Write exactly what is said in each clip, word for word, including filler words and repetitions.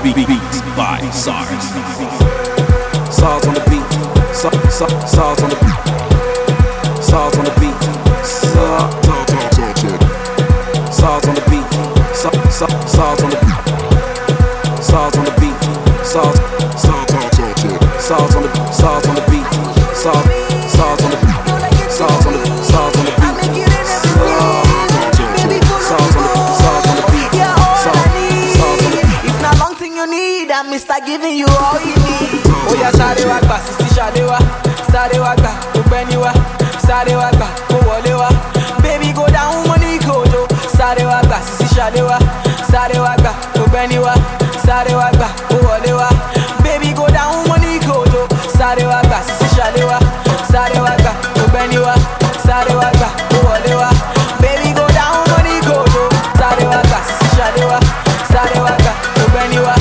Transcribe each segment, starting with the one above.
Beats by SARS. SARS on the beat. SARS on the beat. SARS on the beat. SARS on the beat. SARS on the beat. SARS on the beat. SARS. SARS on the SARS on the beat. SARS. SARS on the beat. SARS on the SARS on the beat. I'm Mister Giving you all you need. Oh yeah, Shade Wagba, Sisi Shadewa, Sade Wagba, Ubeniwa, Sade Wagba, Owolewa. Baby go down, money kojo. Sade Wagba, Sisi Shadewa, Sade Wagba, Ubeniwa, Sade Wagba, Owolewa. Baby go down, money kojo. Sade Wagba, Sisi Shadewa, Sade Wagba, Ubeniwa, Sade Wagba, Owolewa. Baby go down, money kojo. Sade Wagba, Sisi Shadewa, Sade Wagba, Ubeniwa.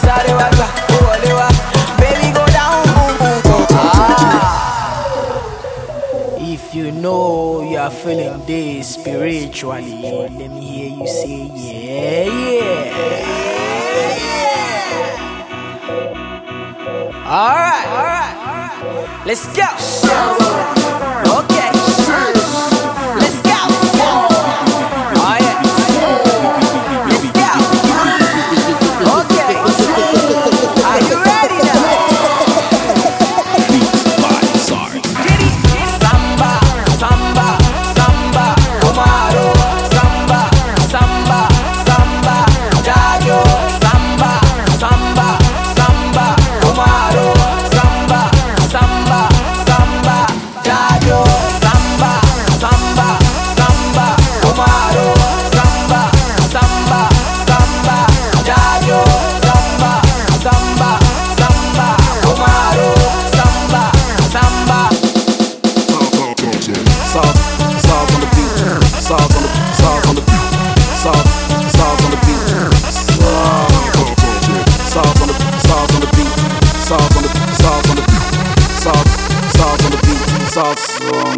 Baby go down, boom, boom, boom. Ah. If you know you are feeling this spiritually, let me hear you say yeah, yeah. Alright, alright, alright. Let's go. Okay. Let's go. Oh yeah. Let's go. Okay. Are you ready now? Beats by SARS. Samba, samba, samba, Omaro. Samba, samba, samba, Jayo. Samba, samba, samba, Omaro. Samba, samba, samba, Jayo. Samba, samba, samba, Omaro. Samba, samba, samba, Jayo. Samba, samba, samba, Omaro. Samba, samba. SARS, SARS on the beat. SARS on the SARS on the beat. SARS, SARS on the beat. SARS on the SARS on the beat. SARS on the SARS on the beat. SARS, SARS on the beat. SARS on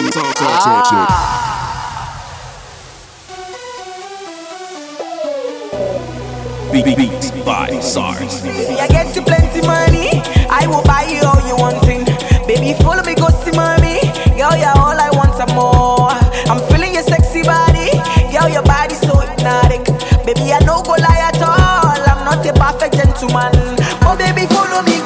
Beats by SARS. Baby, I get you plenty money. I will buy you all you wanting. Baby, follow me, go see mommy. Girl, you're all I want some more. I'm feeling your sexy body. Girl, your body so hypnotic. Baby, I no go lie at all. I'm not a perfect gentleman. Oh, baby, follow me.